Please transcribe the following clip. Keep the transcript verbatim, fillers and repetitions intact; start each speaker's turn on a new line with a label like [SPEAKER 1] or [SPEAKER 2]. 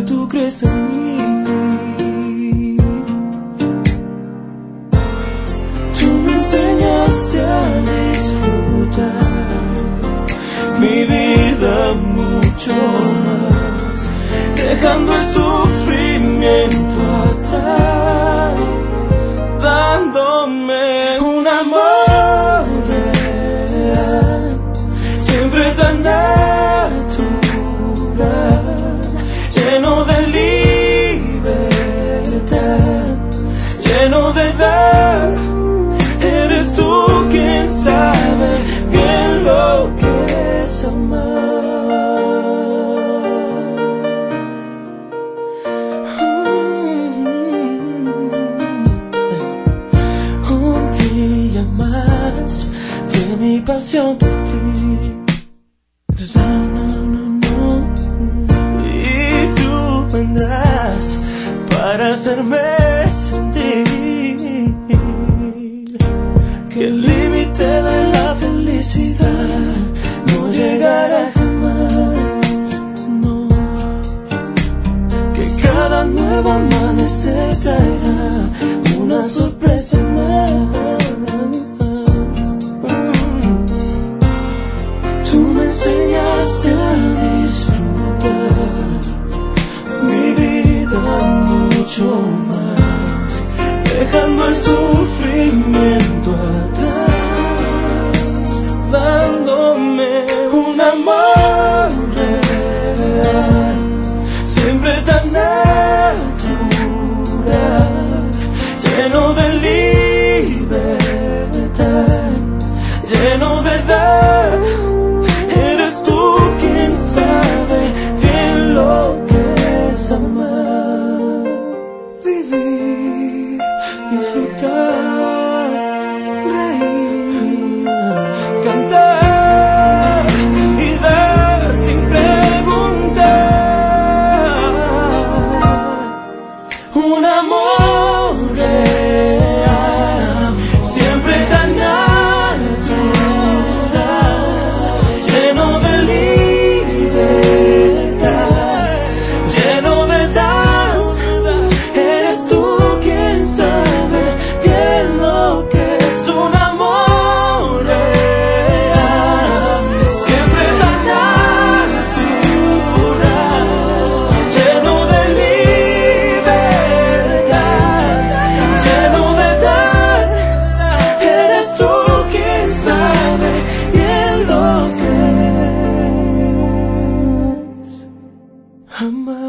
[SPEAKER 1] tú crees en mí. Tú me enseñaste a disfrutar mi vida mucho más, dejando el sufrimiento atrás, dándome un amor real, siempre tan natural, lleno de libertad, lleno de dar. Eres tú quien sabe bien lo que es amar. Un día más de mi pasión por ti. Y tú vendrás para hacerme sentir que el límite de la felicidad no llegará jamás, no. Que cada nuevo amanecer traerá una sorpresa más. Tú me enseñaste a disfrutar mi vida mucho más, dejando el sufrimiento atrás, dándome un amor real, siempre tan natural, lleno de libertad, lleno de dar. Eres tú quien sabe bien lo que es amar, vivir, disfrutar, reír, cantar y dar sin preguntar. Un amor real, siempre tan natural, lleno de libertad, lleno de dar. Eres tú quien sabe bien lo que es un amor real, siempre tan natural, lleno de libertad, lleno de dar. Eres tú quien sabe bien lo que es amar.